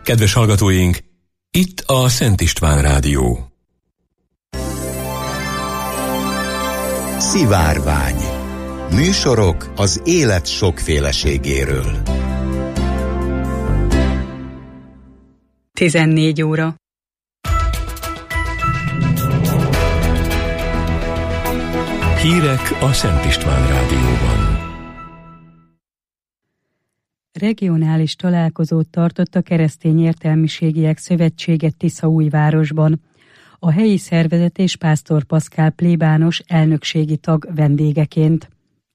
Kedves hallgatóink, itt a Szent István Rádió. Szivárvány. Műsorok az élet sokféleségéről. 14 óra. Hírek a Szent István Rádióban. Regionális találkozót tartott a Keresztény Értelmiségiek Szövetsége Tiszaújvárosban. A helyi szervezet és Pásztor Paszkál plébános elnökségi tag vendégeként.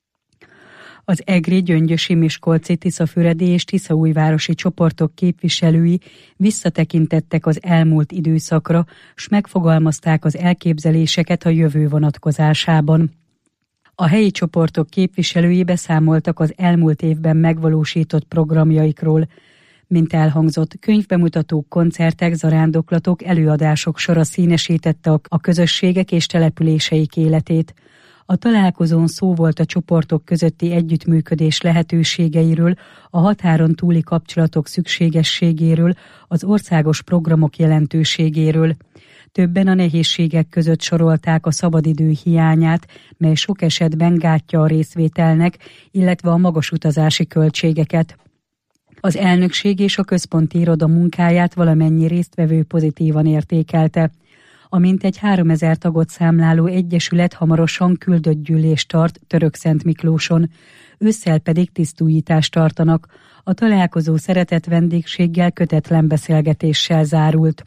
Az egri, gyöngyösi, miskolci, tiszafüredi és tiszaújvárosi csoportok képviselői visszatekintettek az elmúlt időszakra, s megfogalmazták az elképzeléseket a jövő vonatkozásában. A helyi csoportok képviselői beszámoltak az elmúlt évben megvalósított programjaikról. Mint elhangzott, könyvbemutatók, koncertek, zarándoklatok, előadások sora színesítette a közösségek és településeik életét. A találkozón szó volt a csoportok közötti együttműködés lehetőségeiről, a határon túli kapcsolatok szükségességéről, az országos programok jelentőségéről. Többen a nehézségek között sorolták a szabadidő hiányát, mely sok esetben gátja a részvételnek, illetve a magas utazási költségeket. Az elnökség és a központi iroda munkáját valamennyi résztvevő pozitívan értékelte. A mintegy 3000 tagot számláló egyesület hamarosan küldött gyűlést tart Törökszentmiklóson, ősszel pedig tisztújítást tartanak. A találkozó szeretett vendégséggel, kötetlen beszélgetéssel zárult.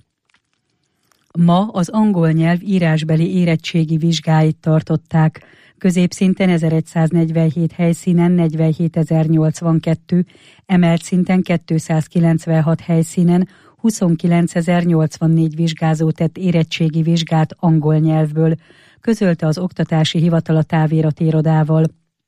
Ma az angol nyelv írásbeli érettségi vizsgáit tartották. Középszinten 1147 helyszínen 47.082, emelt szinten 296 helyszínen 29.084 vizsgázó tett érettségi vizsgát angol nyelvből, közölte az Oktatási Hivatal a távirati irodával.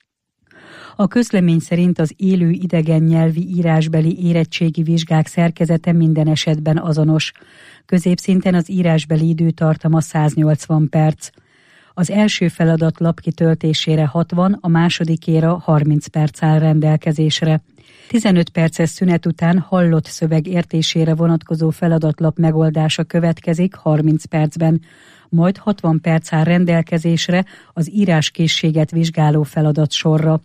A közlemény szerint az élő idegen nyelvi írásbeli érettségi vizsgák szerkezete minden esetben azonos. Középszinten az írásbeli időtartama 180 perc. Az első feladat lap kitöltésére 60, a másodikéra 30 perc áll rendelkezésre. 15 perces szünet után hallott szöveg értésére vonatkozó feladatlap megoldása következik 30 percben, majd 60 perc áll rendelkezésre az íráskészséget vizsgáló feladatsorra.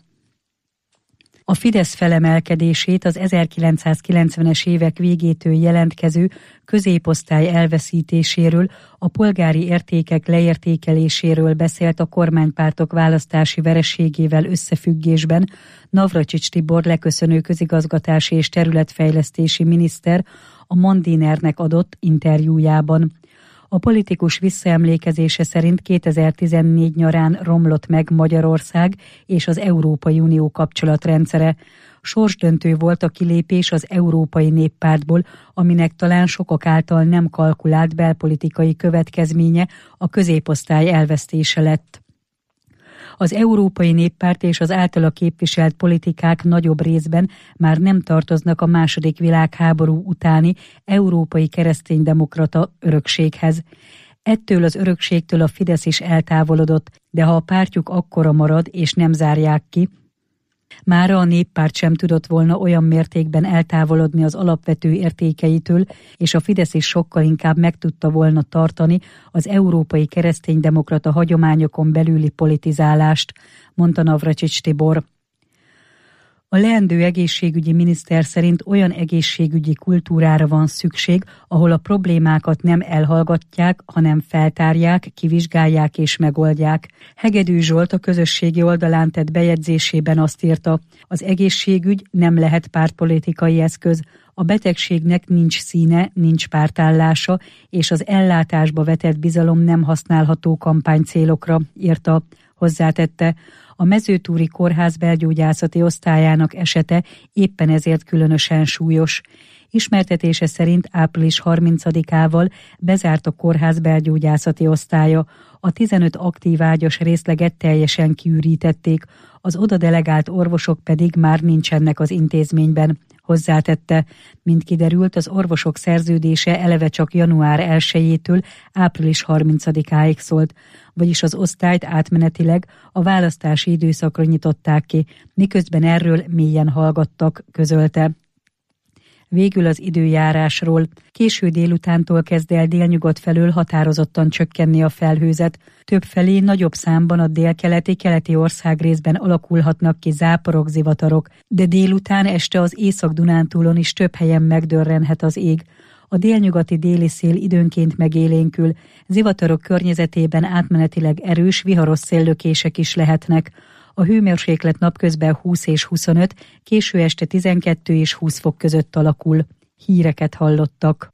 A Fidesz felemelkedését az 1990-es évek végétől jelentkező középosztály elveszítéséről, a polgári értékek leértékeléséről beszélt a kormánypártok választási vereségével összefüggésben Navracsics Tibor leköszönő közigazgatási és területfejlesztési miniszter a Mandinernek adott interjújában. A politikus visszaemlékezése szerint 2014 nyarán romlott meg Magyarország és az Európai Unió kapcsolatrendszere. Sorsdöntő volt a kilépés az Európai Néppártból, aminek talán sokak által nem kalkulált belpolitikai következménye a középosztály elvesztése lett. Az Európai Néppárt és az általa képviselt politikák nagyobb részben már nem tartoznak a II. Világháború utáni európai kereszténydemokrata örökséghez. Ettől az örökségtől a Fidesz is eltávolodott, de ha a pártjuk akkora marad és nem zárják ki, mára a Néppárt sem tudott volna olyan mértékben eltávolodni az alapvető értékeitől, és a Fidesz is sokkal inkább meg tudta volna tartani az európai kereszténydemokrata hagyományokon belüli politizálást, mondta Navracsics Tibor. A leendő egészségügyi miniszter szerint olyan egészségügyi kultúrára van szükség, ahol a problémákat nem elhallgatják, hanem feltárják, kivizsgálják és megoldják. Hegedű Zsolt a közösségi oldalán tett bejegyzésében azt írta, az egészségügy nem lehet pártpolitikai eszköz, a betegségnek nincs színe, nincs pártállása, és az ellátásba vetett bizalom nem használható kampánycélokra, írta. Hozzátette, a Mezőtúri Kórház belgyógyászati osztályának esete éppen ezért különösen súlyos. Ismertetése szerint április 30-ával bezárt a kórház belgyógyászati osztálya. A 15 aktív ágyas részleget teljesen kiürítették, az oda delegált orvosok pedig már nincsenek az intézményben. Hozzátette, mint kiderült, az orvosok szerződése eleve csak január 1-től április 30-áig szólt, vagyis az osztályt átmenetileg a választási időszakra nyitották ki, miközben erről mélyen hallgattak, közölte. Végül az időjárásról. Késő délutántól kezd el délnyugat felől határozottan csökkenni a felhőzet. Többfelé nagyobb számban a délkeleti országrészben alakulhatnak ki záporok, zivatarok, de délután este az Észak-Dunántúlon is több helyen megdörrenhet az ég. A délnyugati déli szél időnként megélénkül, zivatarok környezetében átmenetileg erős, viharos széllökések is lehetnek. A hőmérséklet napközben 20 és 25, késő este 12 és 20 fok között alakul. Híreket hallottak.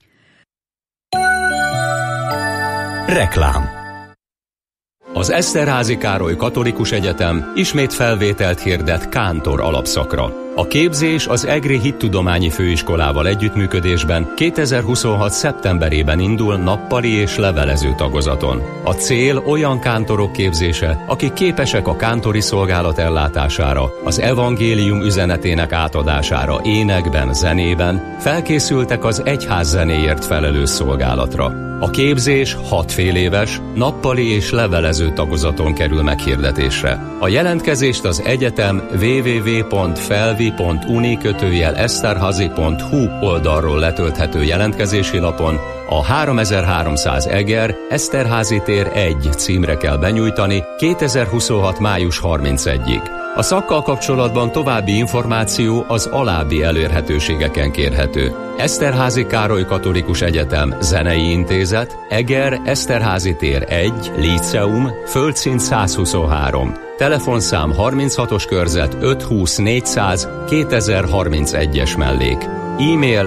Reklám. Az Eszterházy Károly Katolikus Egyetem ismét felvételt hirdet kántor alapszakra. A képzés az EGRI Hittudományi Főiskolával együttműködésben 2026. szeptemberében indul nappali és levelező tagozaton. A cél olyan kántorok képzése, akik képesek a kántori szolgálat ellátására, az evangélium üzenetének átadására énekben, zenében, felkészültek az egyház zenéért felelős szolgálatra. A képzés 6 féléves, nappali és levelező tagozaton kerül meghirdetésre. A jelentkezést az egyetem www.felvi.uni/eszterhazy.hu oldalról letölthető jelentkezési lapon a 3300 Eger, Eszterházy tér 1 címre kell benyújtani 2026. május 31-ig. A szakkal kapcsolatban további információ az alábbi elérhetőségeken kérhető. Eszterházy Károly Katolikus Egyetem Zenei Intézet, Eger, Eszterházy tér 1, Líceum, földszint 123. Telefonszám 36-os körzet 520 400 2031-es mellék. E-mail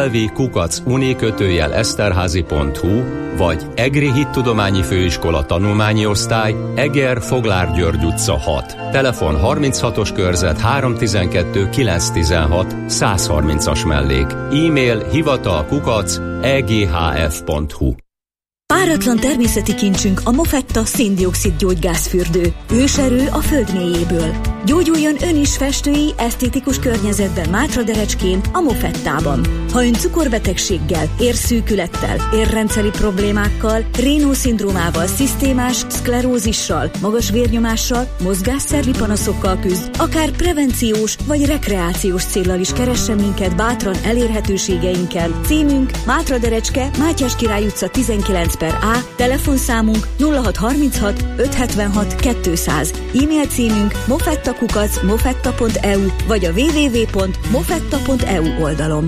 felvi@uni/eszterházy.hu vagy EGRI Hittudományi Főiskola Tanulmányi Osztály, Eger, Foglár György utca 6. Telefon 36-os körzet 312 916 130-as mellék. E-mail hivatal@eghf.hu. Páratlan természeti kincsünk a Mofetta szén-dioxid gyógygászfürdő. Őserő a föld mélyéből. Gyógyuljon ön is festői, esztétikus környezetben Mátraderecskén, a Mofettában. Ha ön cukorbetegséggel, érszűkülettel, érrendszeri problémákkal, Raynaud-szindrómával, szisztémás szklerózissal, magas vérnyomással, mozgásszervi panaszokkal küzd, akár prevenciós vagy rekreációs céllal is keressen minket bátran elérhetőségeinken. Címünk Mátraderecske, Mátyás Király utca 19/A, telefonszámunk 0636 576 200, e-mail címünk mofetta@mofetta.eu vagy a www.mofetta.eu oldalon.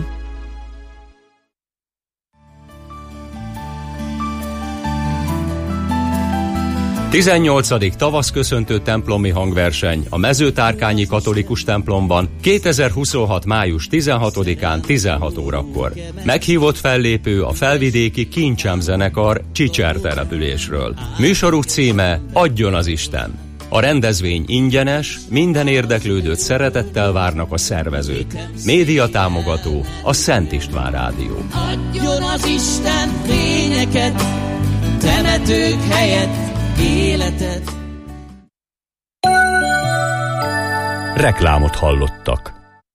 A 18. tavaszköszöntő templomi hangverseny a Mezőtárkányi Katolikus templomban 2026. május 16-án 16 órakor. Meghívott fellépő a felvidéki Kincsem zenekar Csicser településről. Műsoruk címe Adjon az Isten. A rendezvény ingyenes, minden érdeklődőt szeretettel várnak a szervezők. Média támogató a Szent István Rádió. Adjon az Isten fényeket, temetők helyett életet. Reklámot hallottak.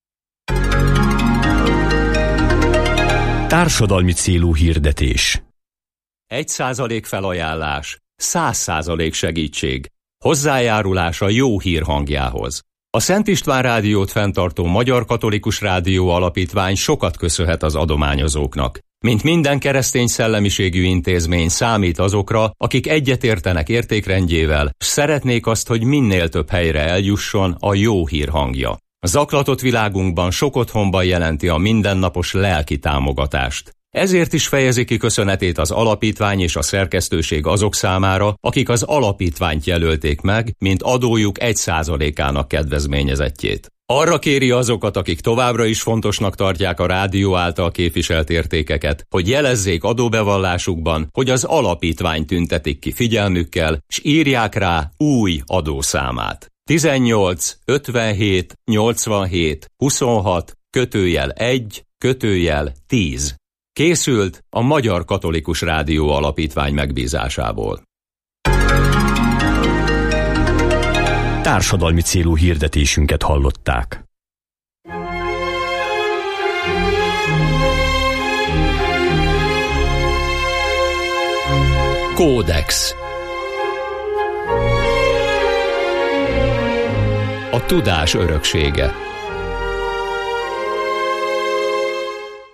Társadalmi célú hirdetés. 1% felajánlás, 100% segítség. Hozzájárulás a jó hír hangjához. A Szent István Rádiót fenntartó Magyar Katolikus Rádió Alapítvány sokat köszönhet az adományozóknak. Mint minden keresztény szellemiségű intézmény számít azokra, akik egyetértenek értékrendjével, s szeretnék azt, hogy minél több helyre eljusson a jó hír hangja. A zaklatott világunkban sok otthonban jelenti a mindennapos lelki támogatást. Ezért is fejezi ki köszönetét az alapítvány és a szerkesztőség azok számára, akik az alapítványt jelölték meg, mint adójuk 1%-ának kedvezményezettjét. Arra kéri azokat, akik továbbra is fontosnak tartják a rádió által képviselt értékeket, hogy jelezzék adóbevallásukban, hogy az alapítvány tüntetik ki figyelmükkel, s írják rá új adószámát. 18 57 87 26 /1 /10. Készült a Magyar Katolikus Rádió Alapítvány megbízásából. Társadalmi célú hirdetésünket hallották. Kódex. A tudás öröksége.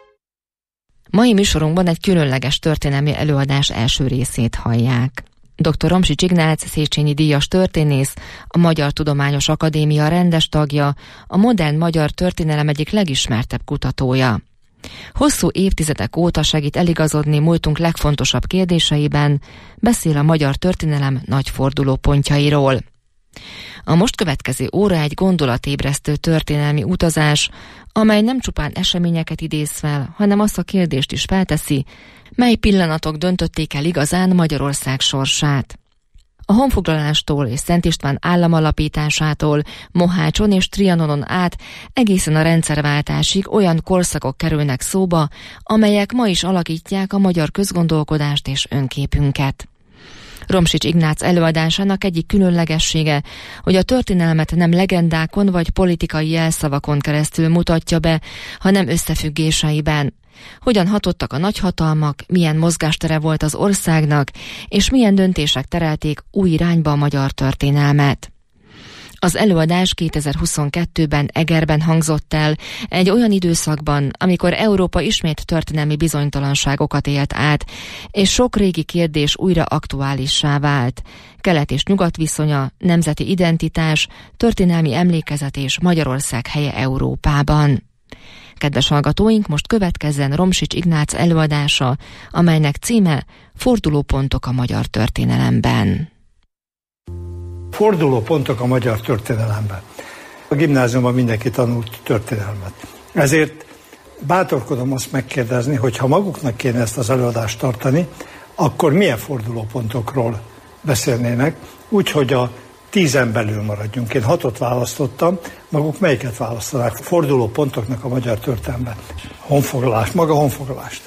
Mai műsorunkban egy különleges történelmi előadás első részét hallják. Dr. Romsics Ignác Széchenyi díjas történész, a Magyar Tudományos Akadémia rendes tagja, a modern magyar történelem egyik legismertebb kutatója. Hosszú évtizedek óta segít eligazodni múltunk legfontosabb kérdéseiben, beszél a magyar történelem nagy fordulópontjairól. A most következő óra egy gondolatébresztő történelmi utazás, amely nem csupán eseményeket idéz fel, hanem azt a kérdést is felteszi, mely pillanatok döntötték el igazán Magyarország sorsát. A honfoglalástól és Szent István állam alapításától, Mohácson és Trianonon át egészen a rendszerváltásig olyan korszakok kerülnek szóba, amelyek ma is alakítják a magyar közgondolkodást és önképünket. Romsics Ignác előadásának egyik különlegessége, hogy a történelmet nem legendákon vagy politikai jelszavakon keresztül mutatja be, hanem összefüggéseiben. Hogyan hatottak a nagyhatalmak, milyen mozgástere volt az országnak, és milyen döntések terelték új irányba a magyar történelmet. Az előadás 2022-ben Egerben hangzott el, egy olyan időszakban, amikor Európa ismét történelmi bizonytalanságokat élt át, és sok régi kérdés újra aktuálissá vált. Kelet és nyugat viszonya, nemzeti identitás, történelmi emlékezet és Magyarország helye Európában. Kedves hallgatóink, most következzen Romsics Ignác előadása, amelynek címe Fordulópontok a magyar történelemben. Fordulópontok a magyar történelemben. A gimnáziumban mindenki tanult történelmet. Ezért bátorkodom azt megkérdezni, hogy ha maguknak kéne ezt az előadást tartani, akkor milyen fordulópontokról beszélnének, úgyhogy a 10-en belül maradjunk. Én 6-ot választottam, maguk melyiket választanák? Fordulópontoknak a magyar történelemben. Honfoglalás, maga honfoglalást.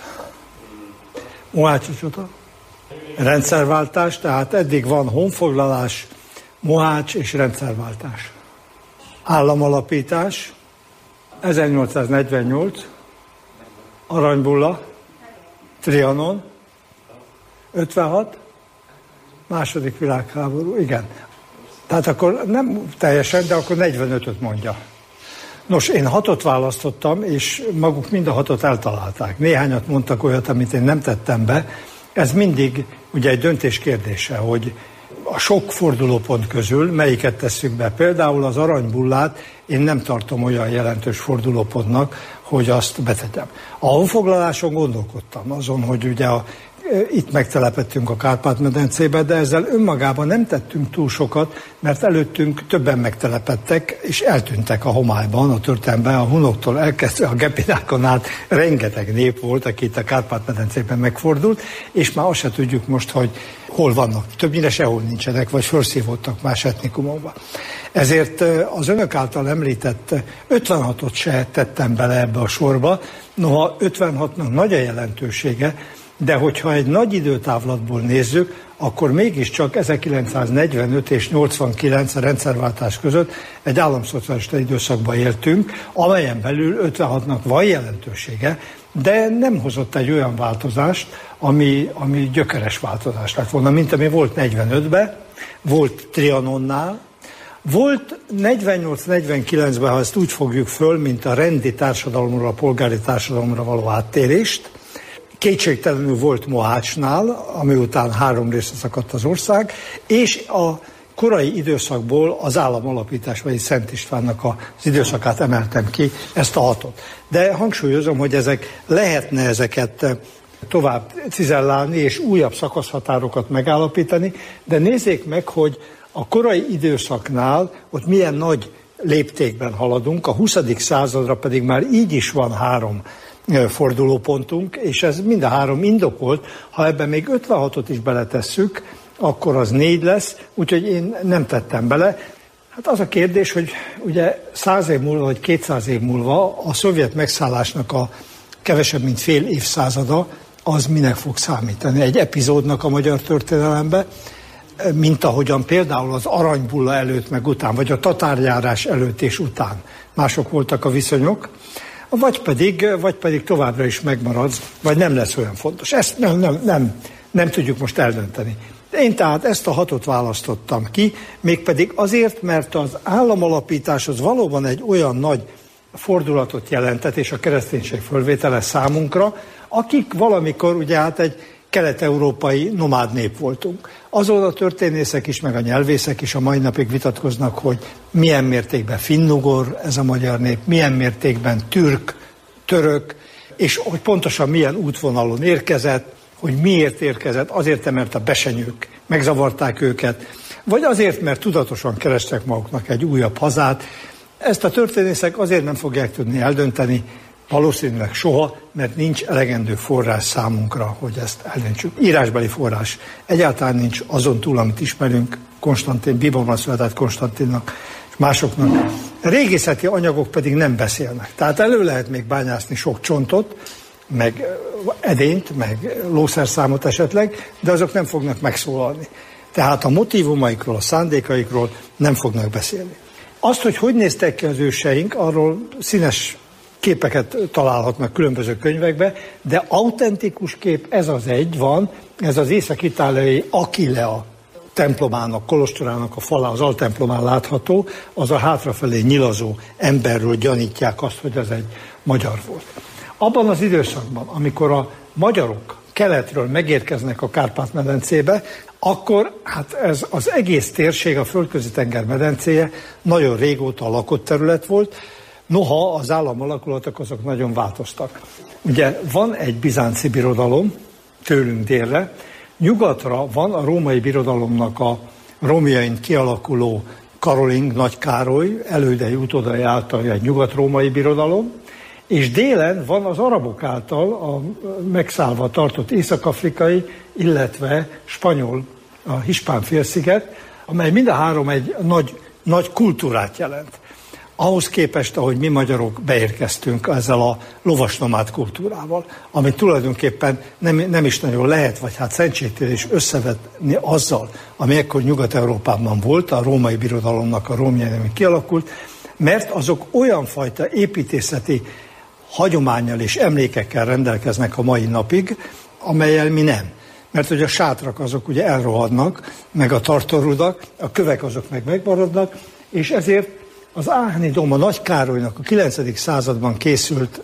Mohácsi csata. Rendszerváltás, tehát eddig van honfoglalás, Mohács és rendszerváltás. Államalapítás, 1848, Aranybulla, Trianon, 56, második világháború, igen. Tehát akkor nem teljesen, de akkor 45-öt mondja. Nos, én 6-ot választottam, és maguk mind a 6-ot eltalálták. Néhányat mondtak olyat, amit én nem tettem be. Ez mindig ugye egy döntés kérdése, hogy a sok fordulópont közül melyiket tesszük be. Például az Aranybullát én nem tartom olyan jelentős fordulópontnak, hogy azt betegyem. A honfoglaláson gondolkodtam azon, hogy ugye itt megtelepettünk a Kárpát-medencébe, de ezzel önmagában nem tettünk túl sokat, mert előttünk többen megtelepedtek, és eltűntek a homályban, a történelemben, a hunoktól elkezdve a gepinákon át rengeteg nép volt, aki itt a Kárpát-medencében megfordult, és már azt se tudjuk most, hogy hol vannak. Többnyire sehol nincsenek, vagy felszívódtak más etnikumokba. Ezért az önök által említett 56-ot se tettem bele ebbe a sorba, noha 56-nak nagy a jelentősége, de hogyha egy nagy időtávlatból nézzük, akkor mégiscsak 1945 és 89 a rendszerváltás között egy államszocialista időszakban éltünk, amelyen belül 56-nak van jelentősége, de nem hozott egy olyan változást, ami gyökeres változás lett volna, mint ami volt 45-ben, volt Trianonnál, volt 48-49-ben, ha ezt úgy fogjuk föl, mint a rendi társadalomra, a polgári társadalomra való áttérést. Kétségtelenül volt Mohácsnál, ami után 3 részre szakadt az ország, és a korai időszakból az államalapítás, vagy Szent Istvánnak az időszakát emeltem ki, ezt a 6-ot. De hangsúlyozom, hogy lehetne ezeket tovább cizellálni, és újabb szakaszhatárokat megállapítani, de nézzék meg, hogy a korai időszaknál ott milyen nagy léptékben haladunk, a 20. századra pedig már így is van 3 fordulópontunk, és ez mind a 3 indokolt. Ha ebben még 56-ot is beletesszük, akkor az 4 lesz, úgyhogy én nem tettem bele. Hát az a kérdés, hogy ugye 100 év múlva, vagy 200 év múlva a szovjet megszállásnak a kevesebb, mint fél évszázada, az minek fog számítani? Egy epizódnak a magyar történelembe, mint ahogyan például az Aranybulla előtt meg után, vagy a tatárjárás előtt és után mások voltak a viszonyok, vagy pedig továbbra is megmarad, vagy nem lesz olyan fontos. Ezt nem tudjuk most eldönteni. Én tehát ezt a 6-ot választottam ki, mégpedig azért, mert az államalapítás az valóban egy olyan nagy fordulatot jelentett, és a kereszténység fölvétele számunkra, akik valamikor ugye hát egy kelet-európai nomád nép voltunk. Azon a történészek is, meg a nyelvészek is a mai napig vitatkoznak, hogy milyen mértékben finnugor ez a magyar nép, milyen mértékben türk, török, és hogy pontosan milyen útvonalon érkezett, hogy miért érkezett, azért, mert a besenyők megzavarták őket, vagy azért, mert tudatosan kerestek maguknak egy újabb hazát. Ezt a történészek azért nem fogják tudni eldönteni, valószínűleg soha, mert nincs elegendő forrás számunkra, hogy ezt eldöntsük. Írásbeli forrás egyáltalán nincs, azon túl, amit ismerünk Konstantin, Bíborban született Konstantinnak és másoknak. Régészeti anyagok pedig nem beszélnek. Tehát elő lehet még bányászni sok csontot, meg edényt, meg lószerszámot esetleg, de azok nem fognak megszólalni. Tehát a motívumaikról, a szándékaikról nem fognak beszélni. Azt, hogy néztek ki az őseink, arról színes képeket találhatnak különböző könyvekbe, de autentikus kép ez az egy van, ez az észak-itáliai Aquilea templomának, kolostorának a fala, az altemplomán látható, az a hátrafelé nyilazó emberről gyanítják azt, hogy ez egy magyar volt. Abban az időszakban, amikor a magyarok keletről megérkeznek a Kárpát-medencébe, akkor hát ez az egész térség, a Földközi-tenger medencéje nagyon régóta lakott terület volt, noha az államalakulatok azok nagyon változtak. Ugye van egy bizánci birodalom, tőlünk délre, nyugatra van a római birodalomnak a romjain kialakuló Karoling, Nagy Károly, elődei utódai által egy nyugat-római birodalom, és délen van az arabok által a megszállva tartott észak-afrikai, illetve spanyol, a Hispán-félsziget, amely mind a három egy nagy kultúrát jelent. Ahhoz képest, ahogy mi magyarok beérkeztünk ezzel a lovasnomád kultúrával, amit tulajdonképpen nem is nagyon lehet, vagy hát szentségtérés összevetni azzal, ami ekkor Nyugat-Európában volt, a római birodalomnak a romjain, ami kialakult, mert azok olyan fajta építészeti hagyománnyal és emlékekkel rendelkeznek a mai napig, amellyel mi nem. Mert hogy a sátrak azok ugye elrohadnak, meg a tartorudak, a kövek azok meg megmaradnak, és ezért az Áhni dóm, a Nagy Károlynak a 9. században készült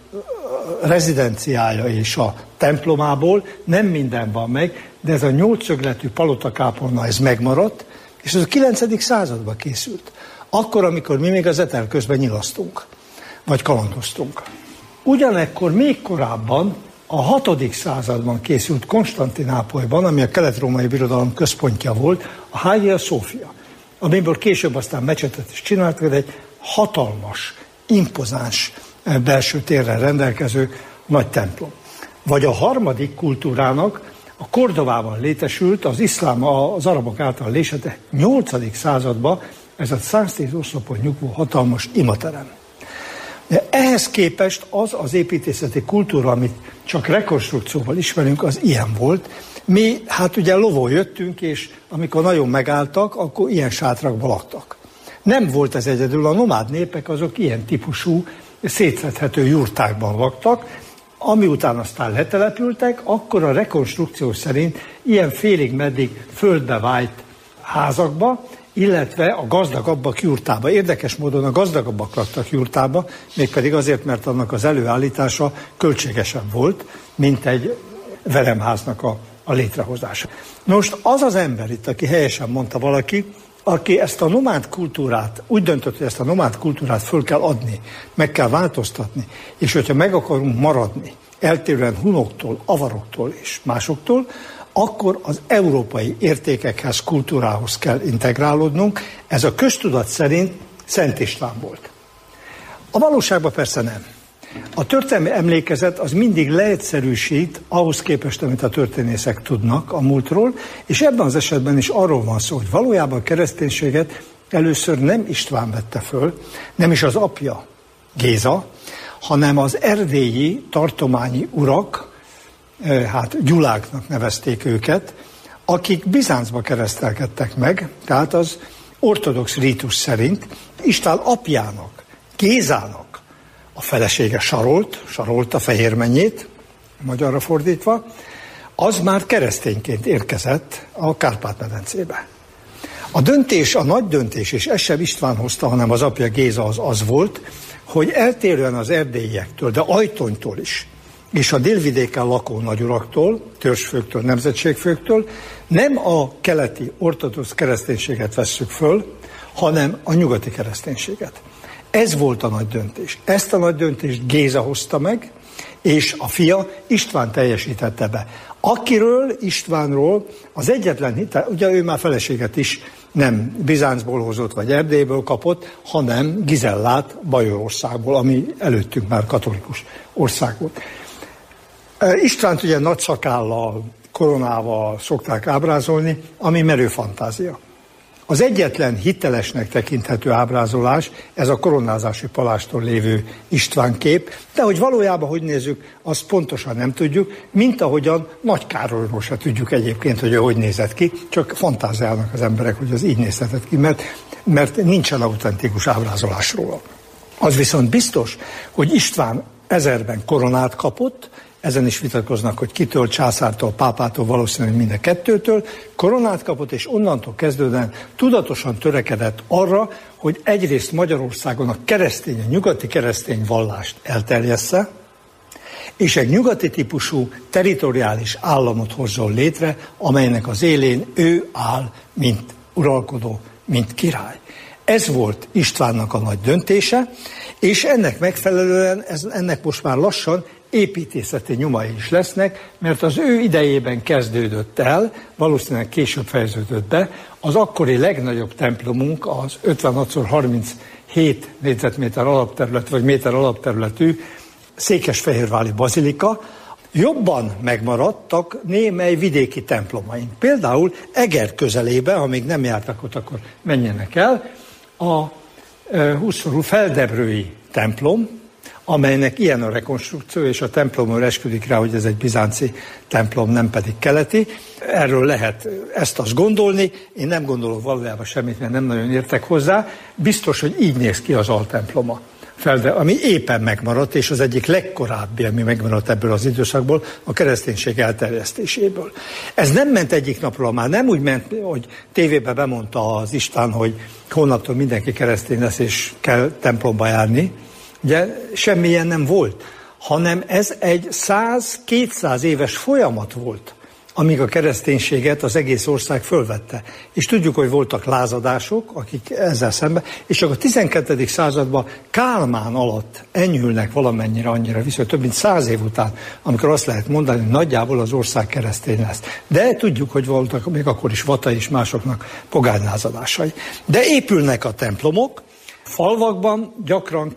rezidenciája és a templomából nem minden van meg, de ez a 8-szögletű palotakápolna, ez megmaradt, és ez a 9. században készült. Akkor, amikor mi még az Etel közben nyilasztunk, vagy kalandoztunk. Ugyanekkor még korábban a 6. században készült Konstantinápolyban, ami a kelet-római birodalom központja volt, a Hagia Sophia, amiből később aztán mecsetet is csináltak, egy hatalmas, impozáns belső térrel rendelkező nagy templom. Vagy a harmadik kultúrának a Kordovában létesült, az iszlám, az arabok által létesített 8. században ez a 110 oszlopon nyugvó hatalmas imaterem. De ehhez képest az építészeti kultúra, amit csak rekonstrukcióval ismerünk, az ilyen volt. Mi hát ugye lovon jöttünk, és amikor nagyon megálltak, akkor ilyen sátrakban laktak. Nem volt ez egyedül, a nomád népek azok ilyen típusú, szétszedhető jurtákban laktak, ami után aztán letelepültek, akkor a rekonstrukció szerint ilyen félig-meddig földbe vájt házakba, illetve a gazdagabbak jurtába. Érdekes módon a gazdagabbak laktak jurtába, mégpedig azért, mert annak az előállítása költségesebb volt, mint egy veremháznak a létrehozása. Most az az ember itt, aki helyesen mondta valaki, aki ezt a nomád kultúrát, úgy döntött, hogy ezt a nomád kultúrát föl kell adni, meg kell változtatni, és hogyha meg akarunk maradni, eltérően hunoktól, avaroktól és másoktól, akkor az európai értékekhez, kultúrához kell integrálódnunk. Ez a köztudat szerint Szent István volt. A valóságban persze nem. A történelmi emlékezet az mindig leegyszerűsít ahhoz képest, amit a történészek tudnak a múltról, és ebben az esetben is arról van szó, hogy valójában a kereszténységet először nem István vette föl, nem is az apja, Géza, hanem az erdélyi tartományi urak, hát Gyuláknak nevezték őket, akik Bizáncba keresztelkedtek meg, tehát az ortodox rítus szerint István apjának, Gézának a felesége Sarolt a fehérmennyét, magyarra fordítva, az már keresztényként érkezett a Kárpát-medencébe. A döntés, a nagy döntés, és ez sem István hozta, hanem az apja Géza az volt, hogy eltérően az erdélyektől, de Ajtonytól is, és a délvidéken lakó nagyuraktól, törzsfőktől, nemzetségfőktől nem a keleti ortodox kereszténységet vesszük föl, hanem a nyugati kereszténységet. Ez volt a nagy döntés. Ezt a nagy döntést Géza hozta meg, és a fia István teljesítette be. Akiről, Istvánról az egyetlen hitel, ugye ő már feleséget is nem Bizáncból hozott, vagy Erdélyből kapott, hanem Gizellát Bajorországból, ami előttünk már katolikus ország volt. Istvánt ugye nagy szakállal, koronával szokták ábrázolni, ami merő fantázia. Az egyetlen hitelesnek tekinthető ábrázolás, ez a koronázási palástól lévő István kép, de hogy valójában hogy nézzük, azt pontosan nem tudjuk, mint ahogyan Nagy Károlyról se tudjuk egyébként, hogy ő hogy nézett ki, csak fantáziálnak az emberek, hogy az így nézhetett ki, mert nincsen autentikus ábrázolás róla. Az viszont biztos, hogy István 1000-ben koronát kapott, ezen is vitatkoznak, hogy kitől, császártól, pápától, valószínűleg mind a kettőtől, koronát kapott, és onnantól kezdődően tudatosan törekedett arra, hogy egyrészt Magyarországon a nyugati keresztény vallást elterjessze, és egy nyugati típusú territoriális államot hozzon létre, amelynek az élén ő áll, mint uralkodó, mint király. Ez volt Istvánnak a nagy döntése, és ennek megfelelően, ennek most már lassan építészeti nyomai is lesznek, mert az ő idejében kezdődött el, valószínűleg később fejeződött be, az akkori legnagyobb templomunk, az 56x37 négyzetméter alapterület, vagy méter alapterületű Székesfehérvári bazilika. Jobban megmaradtak némely vidéki templomaink. Például Eger közelébe, ha még nem jártak ott, akkor menjenek el, a 20 Feldebrői templom, amelynek ilyen a rekonstrukció, és a templomról esküdik rá, hogy ez egy bizánci templom, nem pedig keleti. Erről lehet ezt-azt gondolni, én nem gondolok valójában semmit, mert nem nagyon értek hozzá. Biztos, hogy így néz ki az altemploma, ami éppen megmaradt, és az egyik legkorábbi, ami megmaradt ebből az időszakból, a kereszténység elterjesztéséből. Ez nem ment egyik napról, már nem úgy ment, hogy tévében bemondta az István, hogy holnaptól mindenki keresztény lesz, és kell templomba járni. Ugye semmilyen nem volt, hanem ez egy 100-200 éves folyamat volt, amíg a kereszténységet az egész ország fölvette. És tudjuk, hogy voltak lázadások, akik ezzel szemben, és csak a 12. században Kálmán alatt enyhülnek valamennyire annyira vissza, több mint 100 év után, amikor azt lehet mondani, hogy nagyjából az ország keresztény lesz. De tudjuk, hogy voltak még akkor is Vata és másoknak pogánylázadásai. De épülnek a templomok, falvakban gyakran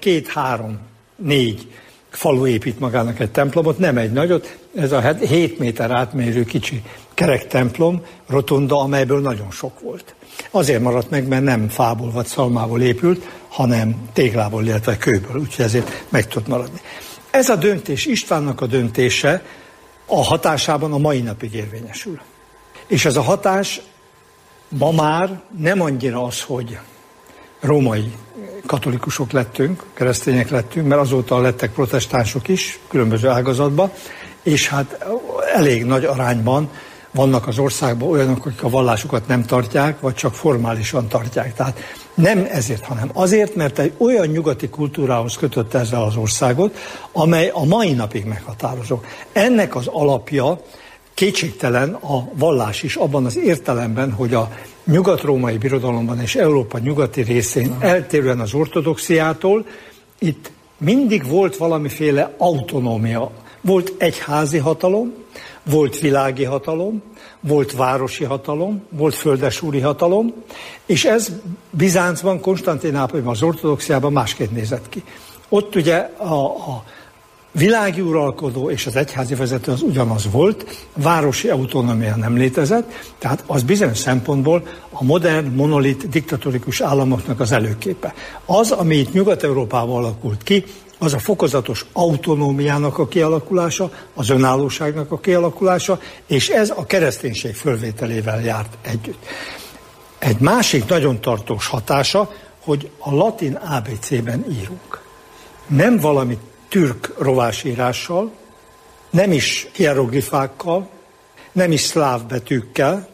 2-3-4 falu épít magának egy templomot, nem egy nagyot, ez a 7 méter átmérő kicsi kerek templom, rotunda, amelyből nagyon sok volt. Azért maradt meg, mert nem fából vagy szalmából épült, hanem téglából, illetve kőből, úgyhogy ezért meg tud maradni. Ez a döntés, Istvánnak a döntése a hatásában a mai napig érvényesül. És ez a hatás ma már nem annyira az, hogy római katolikusok lettünk, keresztények lettünk, mert azóta lettek protestánsok is, különböző ágazatban, és hát elég nagy arányban vannak az országban olyanok, akik a vallásukat nem tartják, vagy csak formálisan tartják. Tehát nem ezért, hanem azért, mert egy olyan nyugati kultúrához kötött ezzel az országot, amely a mai napig meghatározó. Ennek az alapja kétségtelen a vallás is abban az értelemben, hogy a nyugat-római birodalomban és Európa nyugati részén eltérően az ortodoxiától itt mindig volt valamiféle autonómia. Volt egyházi hatalom, volt világi hatalom, volt városi hatalom, volt földesúri hatalom, és ez Bizáncban, Konstantinápolyban, az ortodoxiában másként nézett ki. Ott ugye a világi uralkodó és az egyházi vezető az ugyanaz volt, városi autonómia nem létezett, tehát az bizonyos szempontból a modern, monolit, diktatórikus államoknak az előképe. Az, ami itt Nyugat-Európában alakult ki, az a fokozatos autonómiának a kialakulása, az önállóságnak a kialakulása, és ez a kereszténység fölvételével járt együtt. Egy másik nagyon tartós hatása, hogy a latin ABC-ben írunk. Nem valami türk rovásírással, nem is hieroglifákkal, nem is szláv betűkkel,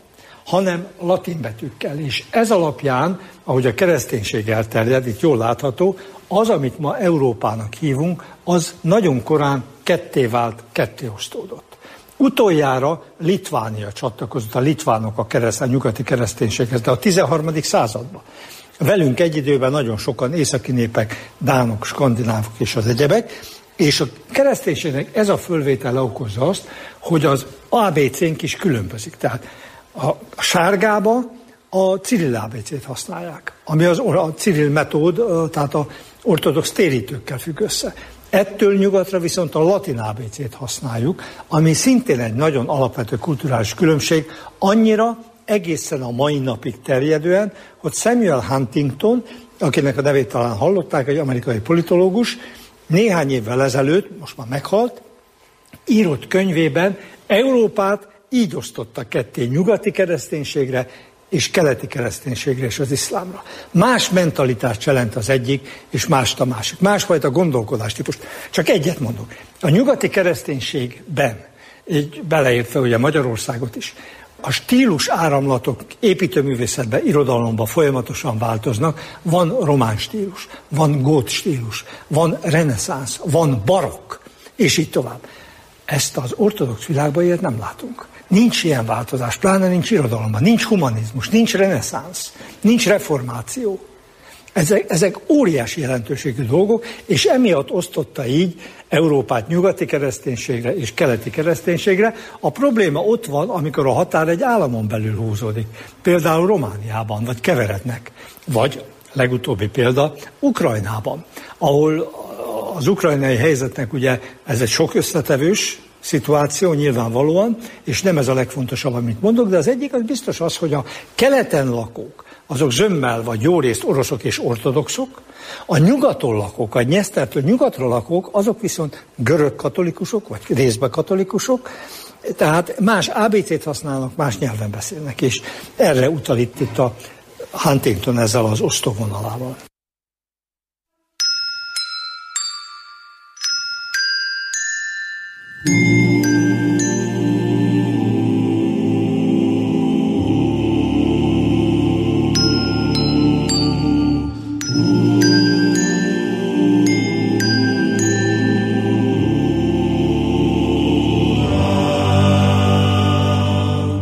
hanem latin betűkkel. És ez alapján, ahogy a kereszténység elterjed, itt jól látható, az, amit ma Európának hívunk, az nagyon korán ketté vált, ketté osztódott. Utoljára Litvánia csatlakozott, a litvánok a nyugati kereszténységhez, de a 13. században. Velünk egy időben nagyon sokan északi népek, dánok, skandinávok és az egyebek, és a kereszténységnek ez a fölvétele okozza azt, hogy az ABC-nk is különbözik. Tehát a sárgába a Cirill ABC-t használják, ami a Cirill metód, tehát az ortodox térítőkkel függ össze. Ettől nyugatra viszont a latin ABC-t használjuk, ami szintén egy nagyon alapvető kulturális különbség, annyira egészen a mai napig terjedően, hogy Samuel Huntington, akinek a nevét talán hallották, egy amerikai politológus, néhány évvel ezelőtt, most már meghalt, írott könyvében Európát így osztotta ketté nyugati kereszténységre és keleti kereszténységre és az iszlámra. Más mentalitást jelent az egyik, és mást a másik. Másfajta gondolkodástípust. Csak egyet mondok. A nyugati kereszténységben, így beleértve ugye Magyarországot is, a stílus áramlatok építőművészetben, irodalomban folyamatosan változnak. Van román stílus, van gót stílus, van reneszánsz, van barokk, és így tovább. Ezt az ortodox világban ilyet nem látunk. Nincs ilyen változás, pláne nincs irodalomban, nincs humanizmus, nincs reneszánsz, nincs reformáció. Ezek óriási jelentőségű dolgok, és emiatt osztotta így Európát nyugati kereszténységre és keleti kereszténységre. A probléma ott van, amikor a határ egy államon belül húzódik. Például Romániában, vagy keverednek. Vagy, legutóbbi példa, Ukrajnában, ahol az ukrajnai helyzetnek ugye ez egy sok összetevős szituáció nyilvánvalóan, és nem ez a legfontosabb, amit mondok, de az egyik az biztos az, hogy a keleten lakók, azok zömmel vagy jó részt oroszok és ortodoxok, a nyugaton lakók, a Dnyesztertől nyugatra lakók, azok viszont görög katolikusok, vagy részben katolikusok, tehát más ABC-t használnak, más nyelven beszélnek, és erre utal itt a Huntington ezzel az osztóvonalával.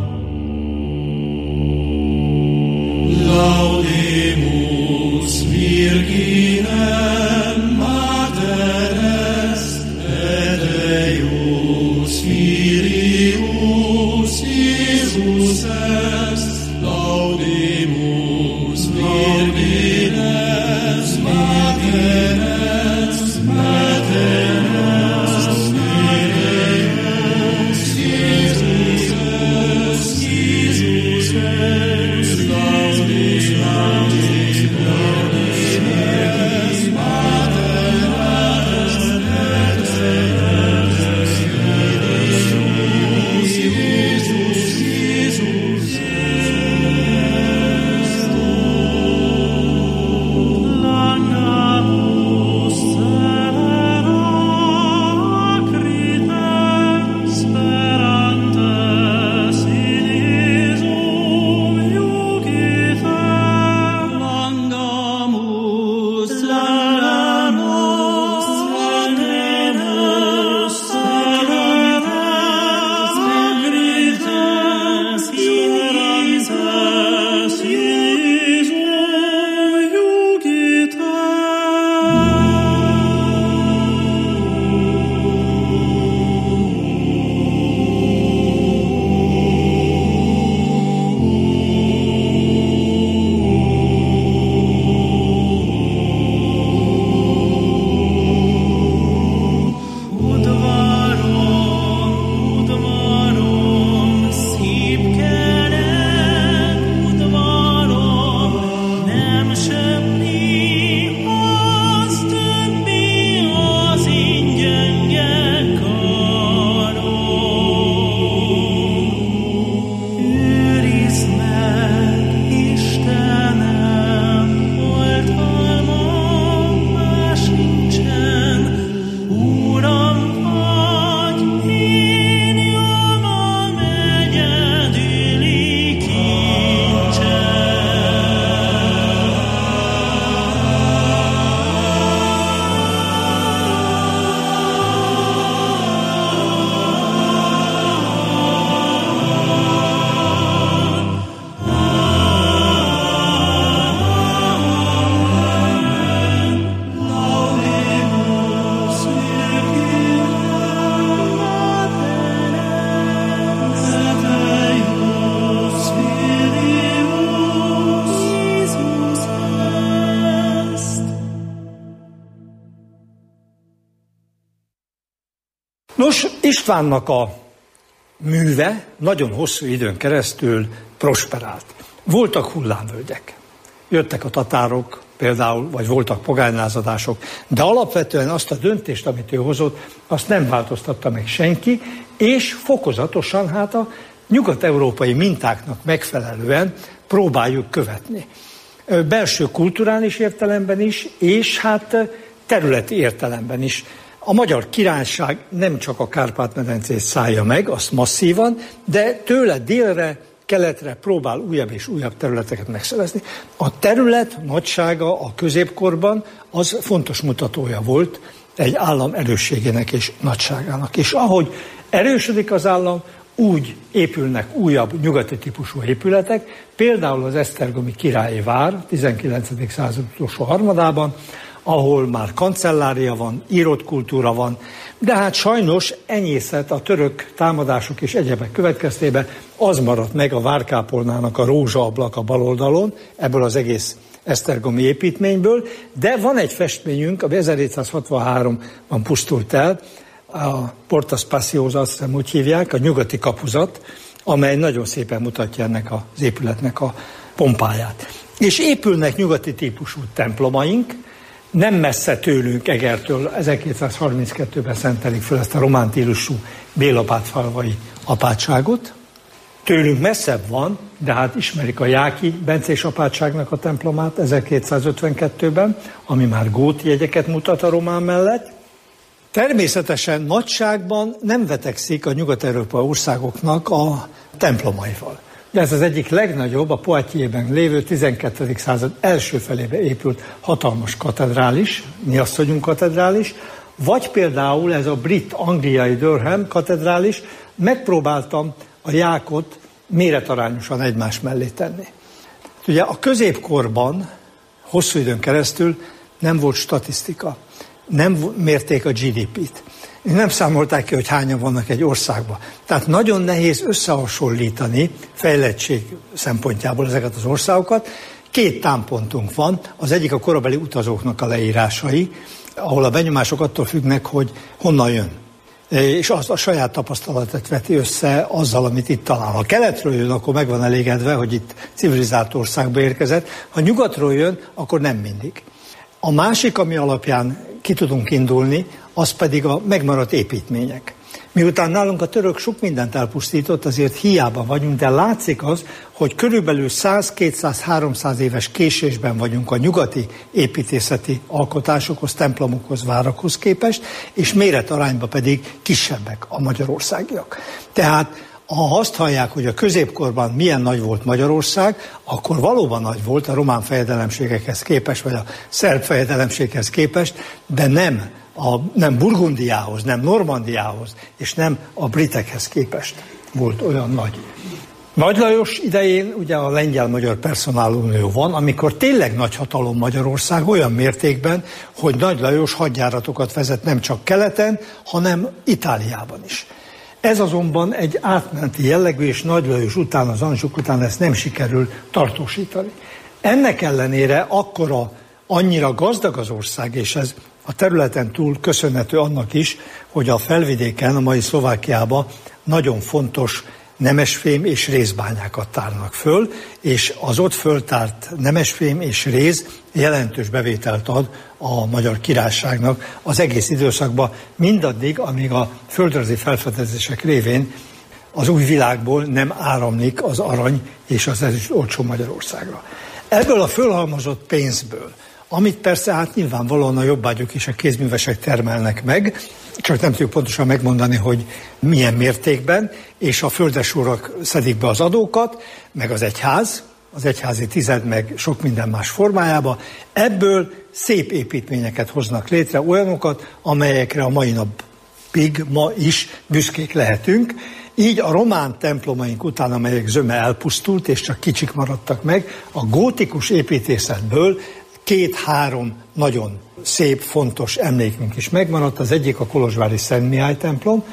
Laudemus Nos, Istvánnak a műve nagyon hosszú időn keresztül prosperált. Voltak hullámvölgyek. Jöttek a tatárok például, vagy voltak pogánylázadások, de alapvetően azt a döntést, amit ő hozott, azt nem változtatta meg senki, és fokozatosan a nyugat-európai mintáknak megfelelően próbáljuk követni. Belső kulturális értelemben is, és területi értelemben is. A Magyar Királyság nem csak a Kárpát-medencét szállja meg, azt masszívan, de tőle délre, keletre próbál újabb és újabb területeket megszerezni. A terület nagysága a középkorban az fontos mutatója volt egy állam erősségének és nagyságának. És ahogy erősödik az állam, úgy épülnek újabb nyugati típusú épületek, például az esztergomi királyi vár 19. század utolsó harmadában, ahol már kancellária van, írott kultúra van, de sajnos enyészet a török támadások és egyebek következtében az maradt meg a várkápolnának a rózsaablak a bal oldalon, ebből az egész esztergomi építményből, de van egy festményünk, ami 1763-ban pusztult el, a Porta Spaziosa, azt hiszem úgy hívják, a nyugati kapuzat, amely nagyon szépen mutatja ennek az épületnek a pompáját. És épülnek nyugati típusú templomaink, nem messze tőlünk Egertől, 1232-ben szentelik föl ezt a román stílusú bélapátfalvai apátságot. Tőlünk messzebb van, de ismerik a Jáki bencés apátságnak a templomát 1252-ben, ami már góti jegyeket mutat a román mellett. Természetesen nagyságban nem vetekszik a nyugat-európai országoknak a templomaival. De ez az egyik legnagyobb, a Poitiers-ben lévő 12. század első felébe épült hatalmas katedrális, mi azt vagyunk katedrális, vagy például ez a brit-angliai Durham katedrális, megpróbáltam a jákot méretarányosan egymás mellé tenni. Ugye a középkorban hosszú időn keresztül nem volt statisztika, nem mérték a GDP-t. Nem számolták ki, hogy hányan vannak egy országban. Tehát nagyon nehéz összehasonlítani fejlettség szempontjából ezeket az országokat. Két támpontunk van, az egyik a korabeli utazóknak a leírásai, ahol a benyomások attól függnek, hogy honnan jön. És azt a saját tapasztalatot veti össze azzal, amit itt talál. Ha keletről jön, akkor meg van elégedve, hogy itt civilizált országba érkezett. Ha nyugatról jön, akkor nem mindig. A másik, ami alapján ki tudunk indulni, az pedig a megmaradt építmények. Miután nálunk a török sok mindent elpusztított, azért hiába vagyunk, de látszik az, hogy körülbelül 100, 200, 300 éves késésben vagyunk a nyugati építészeti alkotásokhoz, templomokhoz, várakhoz képest, és méretarányban pedig kisebbek a magyarországiak. Tehát ha azt hallják, hogy a középkorban milyen nagy volt Magyarország, akkor valóban nagy volt a román fejedelemségekhez képest, vagy a szerb fejedelemséghez képest, de nem Burgundiához, nem Normandiához, és nem a britekhez képest volt olyan nagy. Nagy Lajos idején ugye a lengyel-magyar personálunió van, amikor tényleg nagy hatalom Magyarország olyan mértékben, hogy Nagy Lajos hadjáratokat vezet nem csak keleten, hanem Itáliában is. Ez azonban egy átmeneti jellegű, és Nagy Lajos után, az Anjouk után ezt nem sikerül tartósítani. Ennek ellenére annyira gazdag az ország, és ez a területen túl köszönhető annak is, hogy a felvidéken, a mai Szlovákiában nagyon fontos nemesfém és rézbányákat tárnak föl, és az ott föltárt nemesfém és réz jelentős bevételt ad a Magyar Királyságnak az egész időszakban, mindaddig, amíg a földrajzi felfedezések révén az új világból nem áramlik az arany és az ezüst olcsó Magyarországra. Ebből a fölhalmozott pénzből, amit persze nyilvánvalóan a jobbágyok és a kézművesek termelnek meg, csak nem tudjuk pontosan megmondani, hogy milyen mértékben, és a földesúrak szedik be az adókat, meg az egyház, az egyházi tized, meg sok minden más formájába. Ebből szép építményeket hoznak létre, olyanokat, amelyekre a mai napig ma is büszkék lehetünk. Így a román templomaink után, amelyek zöme elpusztult, és csak kicsik maradtak meg, a gótikus építészetből 2-3 nagyon szép, fontos emlékünk is megmaradt. Az egyik a kolozsvári Szent Mihály templom,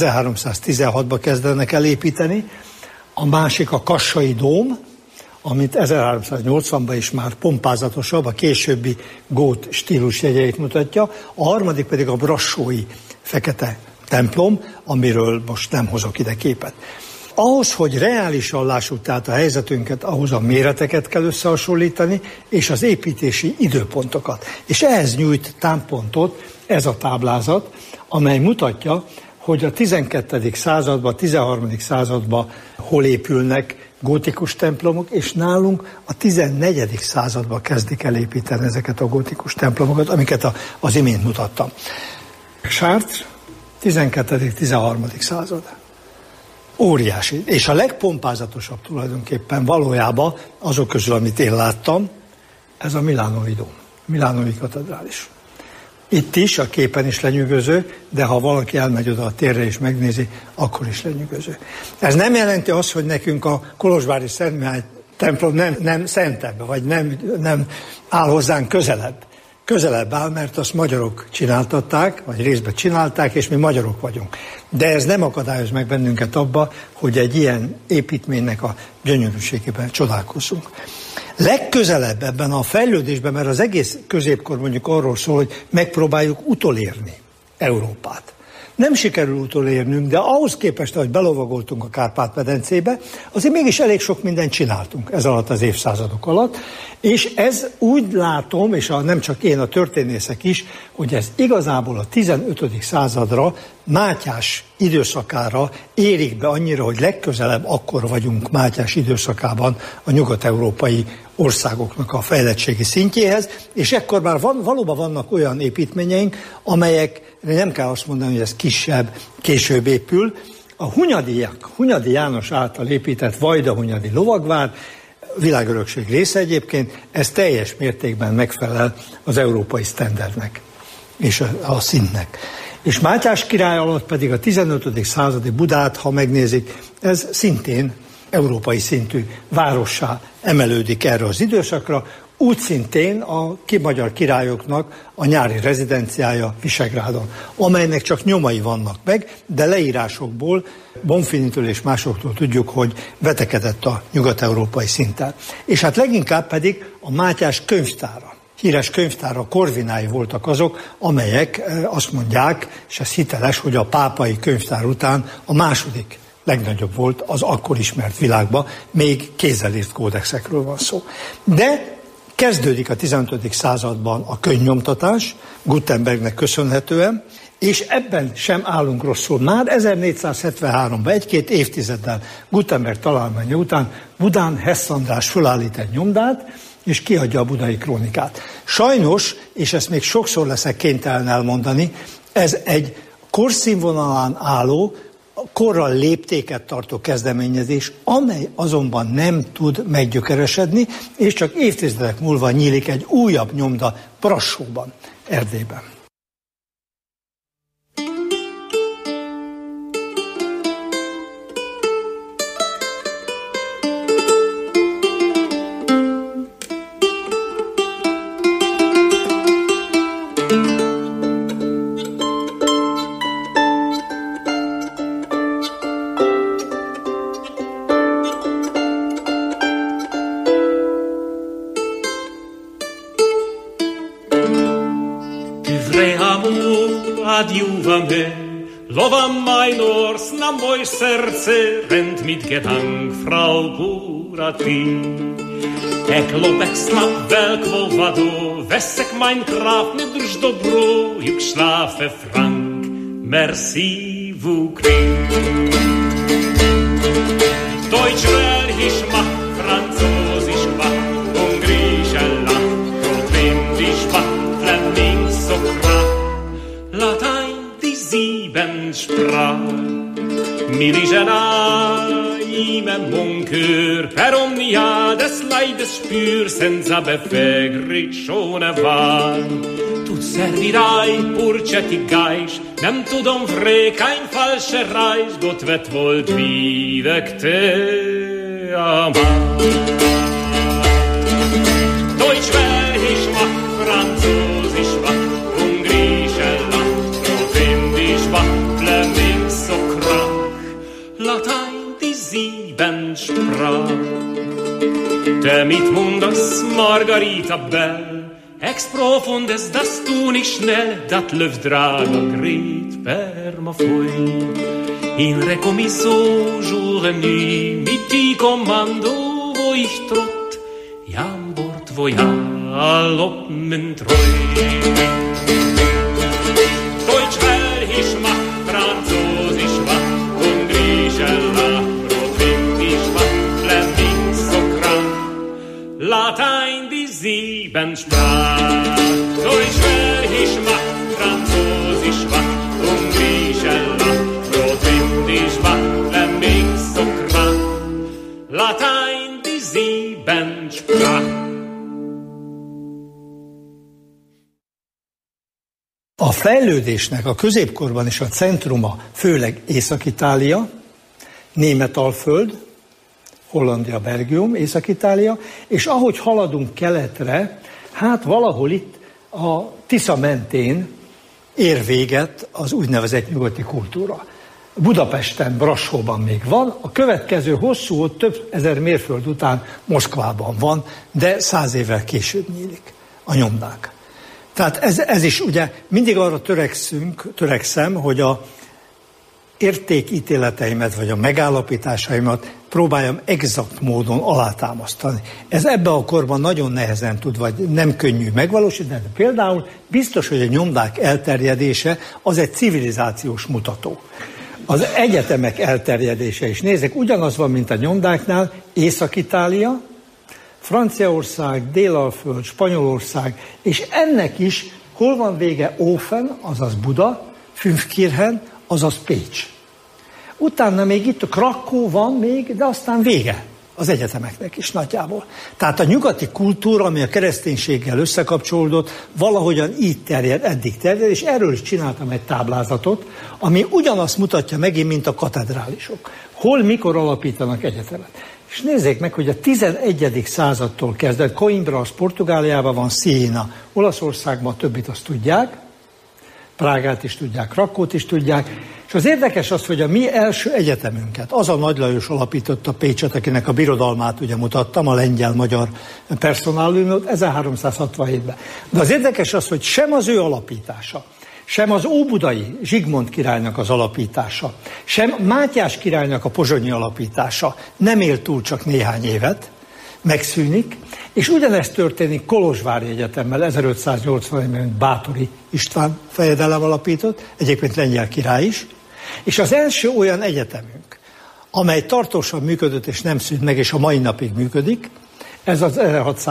1316-ban kezdenek elépíteni, a másik a kassai dóm, amit 1380-ban is már pompázatosabb, a későbbi gót stílus jegyeit mutatja, a harmadik pedig a brassói fekete templom, amiről most nem hozok ide képet. Ahhoz, hogy reálisan lássuk tehát a helyzetünket, ahhoz a méreteket kell összehasonlítani, és az építési időpontokat. És ehhez nyújt támpontot ez a táblázat, amely mutatja, hogy a 12. században, 13. században hol épülnek gótikus templomok, és nálunk a 14. században kezdik el építeni ezeket a gótikus templomokat, amiket az imént mutattam. Chartres, 12. 13. század. Óriási. És a legpompázatosabb tulajdonképpen valójában azok közül, amit én láttam, ez a milánói dóm, milánói katedrális. Itt is, a képen is lenyűgöző, de ha valaki elmegy oda a térre és megnézi, akkor is lenyűgöző. Ez nem jelenti azt, hogy nekünk a kolozsvári Szent Mihály templom nem szentebb, vagy nem áll hozzánk közelebb. Közelebb áll, mert azt magyarok csináltatták, vagy részben csinálták, és mi magyarok vagyunk. De ez nem akadályoz meg bennünket abba, hogy egy ilyen építménynek a gyönyörűségében csodálkozzunk. Legközelebb ebben a fejlődésben, mert az egész középkor mondjuk arról szól, hogy megpróbáljuk utolérni Európát. Nem sikerül utolérnünk, de ahhoz képest, hogy belovagoltunk a Kárpát-medencébe, azért mégis elég sok mindent csináltunk ez alatt az évszázadok alatt, és ez úgy látom, és nem csak én, a történészek is, hogy ez igazából a 15. századra, Mátyás időszakára érik be annyira, hogy legközelebb akkor vagyunk Mátyás időszakában a nyugat-európai országoknak a fejlettségi szintjéhez, és ekkor már valóban vannak olyan építményeink, amelyek, nem kell azt mondani, hogy ez kisebb, később épül. A Hunyadi János által épített Vajdahunyadi lovagvár, világörökség része egyébként, ez teljes mértékben megfelel az európai sztenderdnek és a színnek. És Mátyás király alatt pedig a 15. századi Budát, ha megnézik, ez szintén európai szintű várossá emelődik erre az időszakra, úgy szintén a magyar királyoknak a nyári rezidenciája Visegrádon, amelynek csak nyomai vannak meg, de leírásokból, Bonfinitől és másoktól tudjuk, hogy vetekedett a nyugat-európai szinten. És hát leginkább pedig a Mátyás könyvtára. Híres könyvtára, Korvinái voltak azok, amelyek azt mondják, és ez hiteles, hogy a pápai könyvtár után a második legnagyobb volt az akkor ismert világban, még kézzel írt kódexekről van szó. De kezdődik a 15. században a könyvnyomtatás, Gutenbergnek köszönhetően, és ebben sem állunk rosszul. Már 1473-ban, egy-két évtizeddel Gutenberg találmánya után Budán Hess András fölállít egy nyomdát, és kiadja a Budai Krónikát. Sajnos, és ezt még sokszor leszek kénytelen elmondani, ez egy korszínvonalán álló, korral léptéket tartó kezdeményezés, amely azonban nem tud meggyökeresedni, és csak évtizedek múlva nyílik egy újabb nyomda Brassóban, Erdélyben. Lowa Majnors na moje serce rennt mit Gedank, Frau Buratin. Eklobek slap velkvo vado, vesek mein Graf ne drž dobro, juk schlafe Frank, merci vous kring. Deutsch wel ich mach, Französisch mach, Ungrische lach, Rotländisch mach, Fleming so krach, Latein sieben Sprach. Mili žena ime Munker, per omnia des Leides spür, senza befegrit šone van. Tu servirai purce ti gaiš, nem tudom vré, kein falsche Reis, Gott vet volt videk te amar. Deutsch wel ich mach, Französisch mach, Ungrische lach, Fleming so krach, Latein die sieben Sprach. Te mit mundas, Margarita Bell, Ex profundes, das tu nicht schnell, dat Luftdrager gret per ma foi. In recommisso jour et nuit, mit die Kommando, wo ich trott, ja an Bord, wo ja aloppen treu. Deutsch welch mach, Französisch mach, Ungarisch lach, Rotwind mach, Flämisch so krank, Latein die 7 Sprach. Deutsch welch mach, Französisch mach, Ungarisch lach, Rotwind mach, Flämisch so krank, Latein die 7 Sprach. A fejlődésnek a középkorban is a centruma főleg Észak-Itália, Németalföld, Hollandia, Belgium, Észak-Itália, és ahogy haladunk keletre, hát valahol itt a Tisza mentén ér véget az úgynevezett nyugati kultúra. Budapesten, Brassóban még van, a következő hosszú, több ezer mérföld után Moszkvában van, de 100 évvel később nyílik a nyomdák. Tehát ez is ugye mindig arra törekszem, hogy a értékítéleteimet vagy a megállapításaimat próbáljam exakt módon alátámasztani. Ez ebben a korban nagyon nehezen tud, vagy nem könnyű megvalósítani. De például biztos, hogy a nyomdák elterjedése az egy civilizációs mutató. Az egyetemek elterjedése is. Nézzük, ugyanaz van, mint a nyomdáknál, Észak-Itália, Franciaország, Délalföld, Spanyolország, és ennek is hol van vége? Ófen, azaz Buda, Fünfkirchen, azaz Pécs. Utána még itt a Krakó van még, de aztán vége az egyetemeknek is nagyjából. Tehát a nyugati kultúra, ami a kereszténységgel összekapcsolódott, valahogyan így terjed, eddig terjed, és erről is csináltam egy táblázatot, ami ugyanazt mutatja megint, mint a katedrálisok. Hol, mikor alapítanak egyetemet. És nézzék meg, hogy a 11. századtól kezdett, Coimbra az Portugáliában van, Siena Olaszországban, többit azt tudják, Prágát is tudják, Krakót is tudják, és az érdekes az, hogy a mi első egyetemünket, az a Nagy Lajos alapította Pécset, akinek a birodalmát ugye mutattam, a lengyel-magyar personáliumot 1367-ben. De az érdekes az, hogy sem az ő alapítása, sem az óbudai Zsigmond királynak az alapítása, sem Mátyás királynak a pozsonyi alapítása nem él túl csak néhány évet, megszűnik, és ugyanezt történik Kolozsvári Egyetemmel 1580-ben Báthori István fejedelem alapított, egyébként lengyel király is, és az első olyan egyetemünk, amely tartósan működött és nem szűnt meg, és a mai napig működik, ez az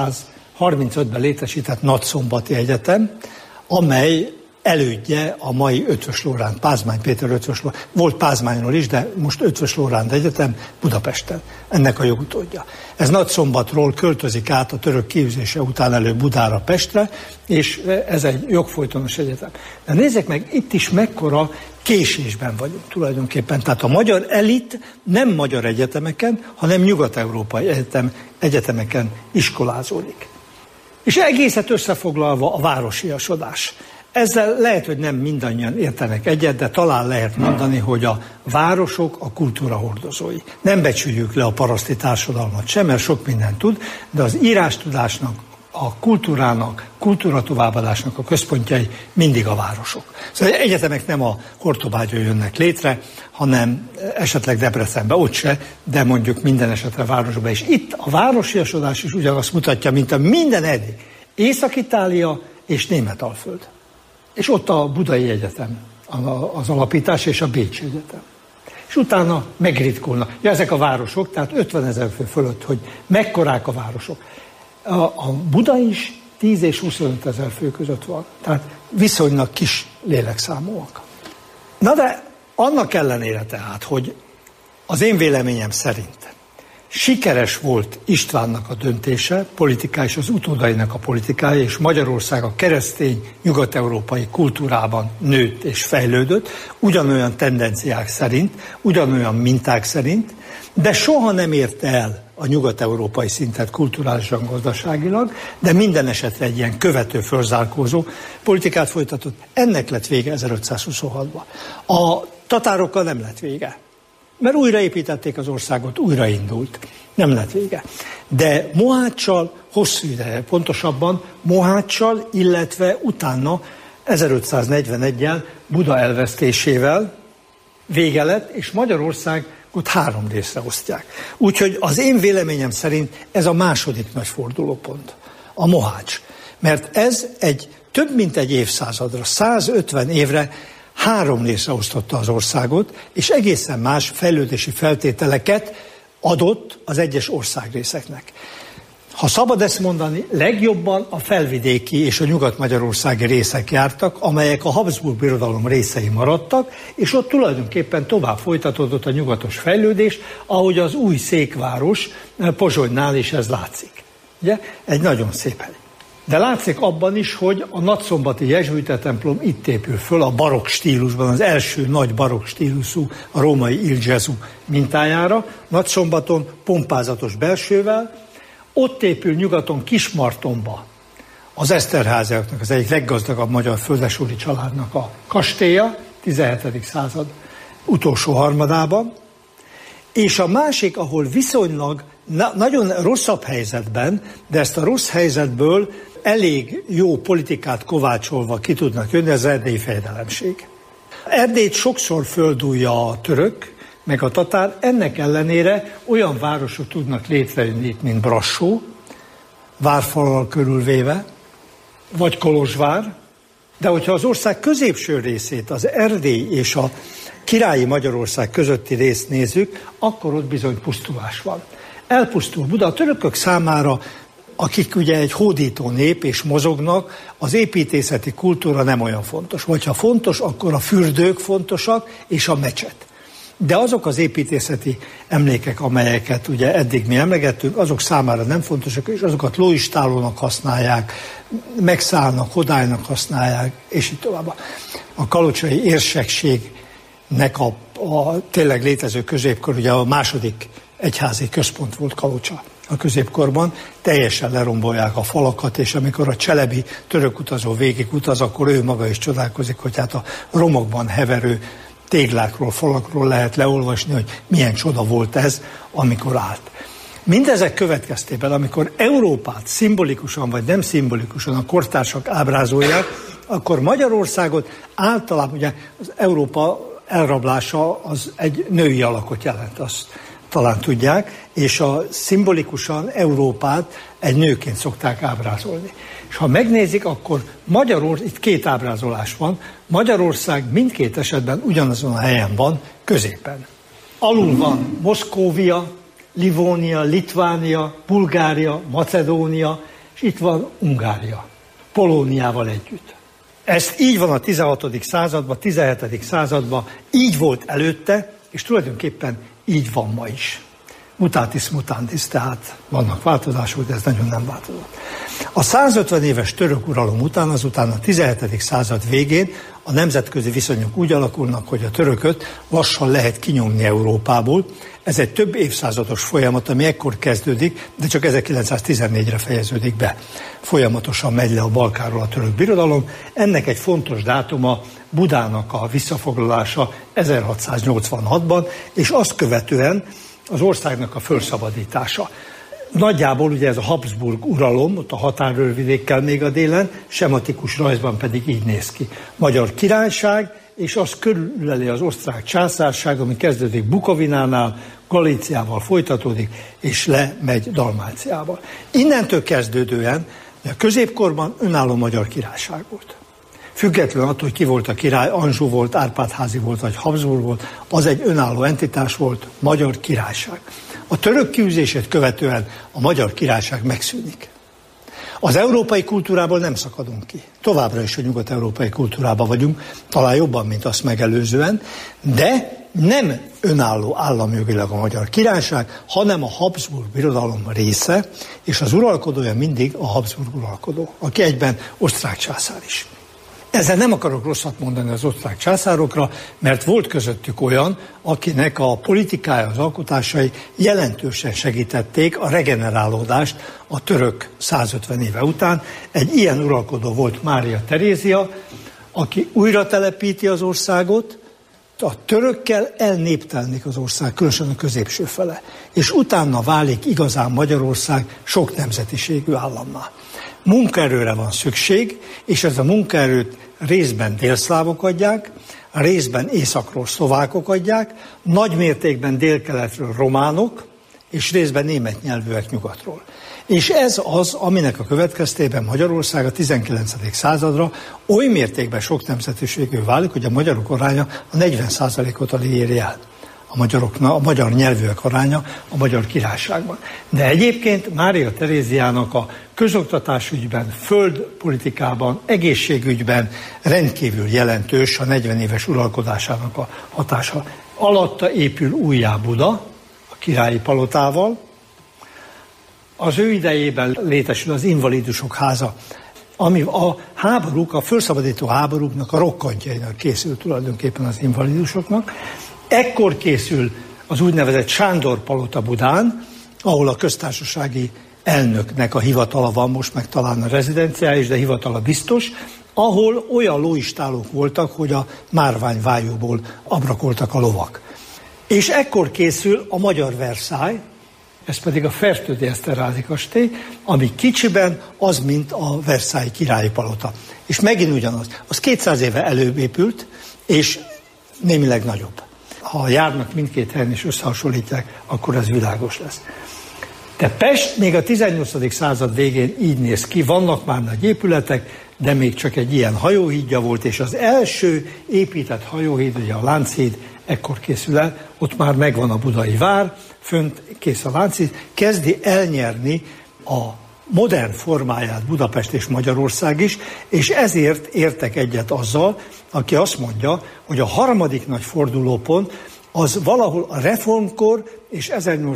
1635-ben létesített Nagyszombati Egyetem, amely elődje a mai Eötvös Loránd, Pázmány Péter Eötvös Loránd. Volt Pázmányról is, de most Eötvös Loránd Egyetem Budapesten. Ennek a jogutódja. Ez Nagyszombatról költözik át a török kiűzése után elő Budára, Pestre, és ez egy jogfolytonos egyetem. De nézzék meg, itt is mekkora késésben vagyunk tulajdonképpen. Tehát a magyar elit nem magyar egyetemeken, hanem nyugat-európai egyetemeken iskolázódik. És egészet összefoglalva a városiasodás. Ezzel lehet, hogy nem mindannyian értenek egyet, de talán lehet mondani, hogy a városok a kultúra hordozói. Nem becsüljük le a paraszti társadalmat sem, mert sok mindent tud, de az írástudásnak, a kultúrának, kultúra továbbadásnak a központjai mindig a városok. Szóval egyetemek nem a Hortobágyon jönnek létre, hanem esetleg Debrecenbe, ott se, de mondjuk minden esetre városba. És itt a városiasodás is ugyanazt mutatja, mint a minden eddig. Észak-Itália és Németalföld. És ott a Budai Egyetem az alapítás, és a Bécsi Egyetem. És utána megritkulnak. Ja, ezek a városok, tehát 50 000 fő fölött, hogy mekkorák a városok. A Buda is 10 és 25 000 fő között van. Tehát viszonylag kis lélekszámúak. Na de annak ellenére tehát, hogy az én véleményem szerint sikeres volt Istvánnak a döntése, politikája és az utódainak a politikája, és Magyarország a keresztény nyugat-európai kultúrában nőtt és fejlődött, ugyanolyan tendenciák szerint, ugyanolyan minták szerint, de soha nem érte el a nyugat-európai szintet kulturálisan, gazdaságilag, de minden esetre egy ilyen követő, fölzárkózó politikát folytatott. Ennek lett vége 1526-ban. A tatárokkal nem lett vége. Mert újraépítették az országot, újraindult. Nem lett vége. De Moháccsal hosszú ideje, pontosabban Moháccsal, illetve utána 1541-jel Buda elvesztésével vége lett, és Magyarországot 3 részre osztják. Úgyhogy az én véleményem szerint ez a második nagy fordulópont, a Mohács. Mert ez több mint egy évszázadra, 150 évre 3 részre osztotta az országot, és egészen más fejlődési feltételeket adott az egyes országrészeknek. Ha szabad ezt mondani, legjobban a felvidéki és a nyugat-magyarországi részek jártak, amelyek a Habsburg Birodalom részei maradtak, és ott tulajdonképpen tovább folytatódott a nyugatos fejlődés, ahogy az új székváros Pozsonynál is ez látszik. Ugye? Egy nagyon szép hely. De látszik abban is, hogy a nagyszombati jezsuita templom itt épül föl a barokk stílusban, az első nagy barokk stílusú, a római Il Gesù mintájára, Nagyszombaton pompázatos belsővel. Ott épül nyugaton Kismartonba az Eszterháziaknak, az egyik leggazdagabb magyar földesúri családnak a kastélya, 17. század utolsó harmadában. És a másik, ahol viszonylag nagyon rosszabb helyzetben, de ezt a rossz helyzetből elég jó politikát kovácsolva ki tudnak jönni, az erdélyi fejedelemség. Erdélyt sokszor földújja a török, meg a tatár, ennek ellenére olyan városok tudnak létrejönni itt, mint Brassó, várfallal körülvéve, vagy Kolozsvár, de hogyha az ország középső részét, az Erdély és a királyi Magyarország közötti részt nézzük, akkor ott bizony pusztulás van. Elpusztul Buda. A törökök számára, akik ugye egy hódító nép és mozognak, az építészeti kultúra nem olyan fontos. Vagy ha fontos, akkor a fürdők fontosak, és a mecset. De azok az építészeti emlékek, amelyeket ugye eddig mi emlegettünk, azok számára nem fontosak, és azokat lóistálónak használják, megszállnak, hodálynak használják, és így tovább. A kalocsai érsekségnek a tényleg létező középkor, ugye a második egyházi központ volt Kalocsa a középkorban, teljesen lerombolják a falakat, és amikor a cselebi török utazó végig utaz, akkor ő maga is csodálkozik, hogy hát a romokban heverő téglákról, falakról lehet leolvasni, hogy milyen csoda volt ez, amikor állt. Mindezek következtében, amikor Európát szimbolikusan vagy nem szimbolikusan a kortársak ábrázolják, akkor Magyarországot általában, ugye az Európa elrablása az egy női alakot jelent, azt talán tudják, és szimbolikusan Európát egy nőként szokták ábrázolni. És ha megnézik, akkor itt 2 ábrázolás van, Magyarország mindkét esetben ugyanazon a helyen van, középen. Alul van Moszkóvia, Livónia, Litvánia, Bulgária, Macedónia, és itt van Ungária, Polóniával együtt. Ez így van a 16. században, 17. században, így volt előtte, és tulajdonképpen így van ma is. Mutatis mutandis, tehát vannak változások, de ez nagyon nem változott. A 150 éves török uralom után, azután a 17. század végén a nemzetközi viszonyok úgy alakulnak, hogy a törököt lassan lehet kinyomni Európából. Ez egy több évszázados folyamat, ami ekkor kezdődik, de csak 1914-re fejeződik be. Folyamatosan megy le a Balkánról a török birodalom. Ennek egy fontos dátuma Budának a visszafoglalása 1686-ban, és azt követően az országnak a fölszabadítása. Nagyjából ugye ez a Habsburg uralom, ott a határőrvidékkel még a délen, sematikus rajzban pedig így néz ki. Magyar Királyság, és az körüleli az osztrák császárság, ami kezdődik Bukovinánál, Galíciával folytatódik, és lemegy Dalmáciával. Innentől kezdődően a középkorban önálló Magyar Királyság volt. Függetlenül attól, hogy ki volt a király, Anjou volt, Árpád-házi volt, vagy Habsburg volt, az egy önálló entitás volt, Magyar Királyság. A török kiűzését követően a Magyar Királyság megszűnik. Az európai kultúrából nem szakadunk ki. Továbbra is a nyugat-európai kultúrában vagyunk, talán jobban, mint azt megelőzően, de nem önálló államjogilag a Magyar Királyság, hanem a Habsburg birodalom része, és az uralkodója mindig a Habsburg uralkodó, aki egyben osztrák császár is. Ezzel nem akarok rosszat mondani az osztrák császárokra, mert volt közöttük olyan, akinek a politikája, az alkotásai jelentősen segítették a regenerálódást a török 150 éve után. Egy ilyen uralkodó volt Mária Terézia, aki újra telepíti az országot, A törökkel elnéptelenik az ország, különösen a középső fele, és utána válik igazán Magyarország sok nemzetiségű állammá. Munkaerőre van szükség, és ez a munkaerőt részben délszlávok adják, részben északról szlovákok adják, nagy mértékben délkeletről románok, és részben német nyelvűek nyugatról. És ez az, aminek a következtében Magyarország a 19. századra oly mértékben sok nemzetiségű válik, hogy a magyarok aránya a 40%-ot éri el. A magyar nyelvűek aránya a Magyar Királyságban. De egyébként Mária Teréziának a közoktatásügyben, földpolitikában, egészségügyben rendkívül jelentős a 40 éves uralkodásának a hatása. Alatta épül újjá Buda, a királyi palotával. Az ő idejében létesül az Invalidusok háza, ami a felszabadító háborúknak a rokkantjainak készül tulajdonképpen az invalidusoknak. Ekkor készül az úgynevezett Sándor palota Budán, ahol a köztársasági elnöknek a hivatala van, most meg talán a rezidenciája is, de hivatala biztos, ahol olyan lóistálók voltak, hogy a márványvájúból abrakoltak a lovak. És ekkor készül a magyar Versailles, ez pedig a Fertődi Eszterházy kastély, ami kicsiben az, mint a Versailles királyi palota. És megint ugyanaz. Az 200 éve előbb épült, és némileg nagyobb. Ha járnak mindkét helyen és összehasonlítják, akkor ez világos lesz. De Pest még a 18. század végén így néz ki, vannak már nagy épületek, de még csak egy ilyen hajóhídja volt, és az első épített hajóhíd, ugye a Lánchíd, ekkor készül el, ott már megvan a budai vár, fönt kész a Lánchíd, kezdi elnyerni a modern formáját Budapest és Magyarország is, és ezért értek egyet azzal, aki azt mondja, hogy a harmadik nagy fordulópont az valahol a reformkor és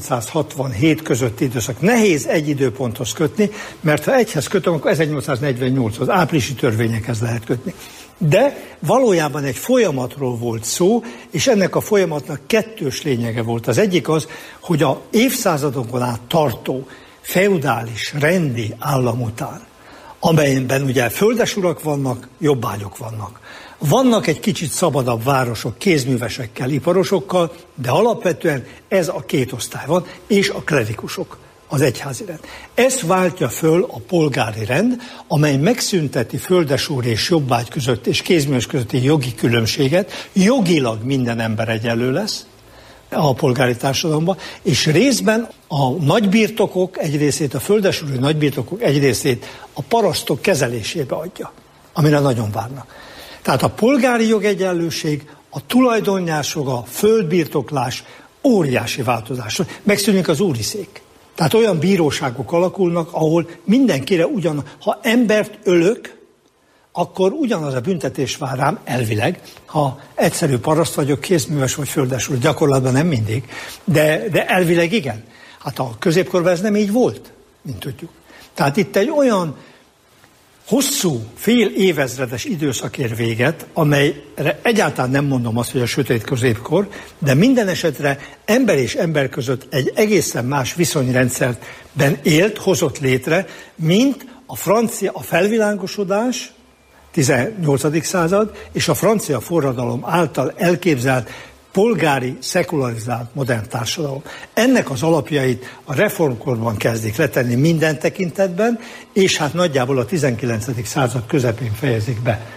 1867 közötti időszak. Nehéz egy időponthoz kötni, mert ha egyhez kötöm, akkor 1848-hoz, áprilisi törvényekhez lehet kötni. De valójában egy folyamatról volt szó, és ennek a folyamatnak kettős lényege volt. Az egyik az, hogy a évszázadokon át tartó feudális, rendi állam után, amelyben ugye földesurak vannak, jobbágyok vannak. Vannak egy kicsit szabadabb városok, kézművesekkel, iparosokkal, de alapvetően ez a két osztály van, és a klerikusok, az egyházi rend. Ez váltja föl a polgári rend, amely megszünteti földesúr és jobbágy között és kézműves közötti jogi különbséget, jogilag minden ember egyenlő lesz a polgári társadalomban, és részben a nagybirtokok egy részét, a földesúri nagybirtokok egy részét a parasztok kezelésébe adja, amire nagyon várnak. Tehát a polgári jogegyenlőség, a tulajdonjog, a földbirtoklás óriási változás. Megszűnik az úriszék. Tehát olyan bíróságok alakulnak, ahol mindenkire ha embert ölök, akkor ugyanaz a büntetés vár rám elvileg, ha egyszerű paraszt vagyok, kézműves vagy földesúr, gyakorlatban nem mindig, de elvileg igen. Hát a középkorban ez nem így volt, mint tudjuk. Tehát itt egy olyan hosszú, fél évezredes időszak ér véget, amelyre egyáltalán nem mondom azt, hogy a sötét középkor, de minden esetre ember és ember között egy egészen más viszonyrendszerben hozott létre, mint a felvilágosodás, 18. század, és a francia forradalom által elképzelt polgári, szekularizált modern társadalom. Ennek az alapjait a reformkorban kezdik letenni minden tekintetben, és hát nagyjából a 19. század közepén fejezik be.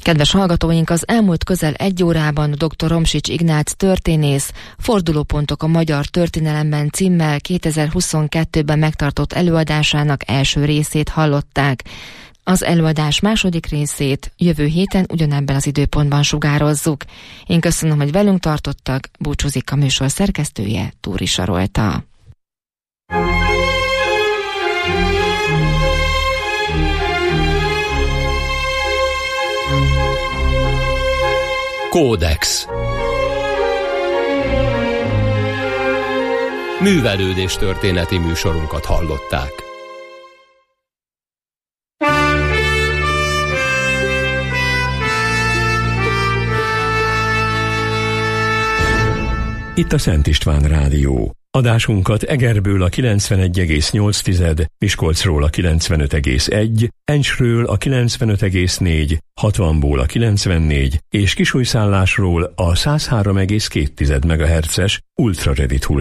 Kedves hallgatóink, az elmúlt közel egy órában dr. Romsics Ignác történész Fordulópontok a magyar történelemben címmel 2022-ben megtartott előadásának első részét hallották. Az előadás második részét jövő héten ugyanebben az időpontban sugározzuk. Én köszönöm, hogy velünk tartottak, búcsúzik a műsor szerkesztője, Túri Sarolta. Kódex. Művelődés történeti műsorunkat hallották. Itt a Szent István Rádió. Adásunkat Egerből a 91,8, Miskolcról a 95,1, Encsről a 95,4, 60-ból a 94 és Kisújszállásról a 103,2 MHz-es ultrarövid hullám.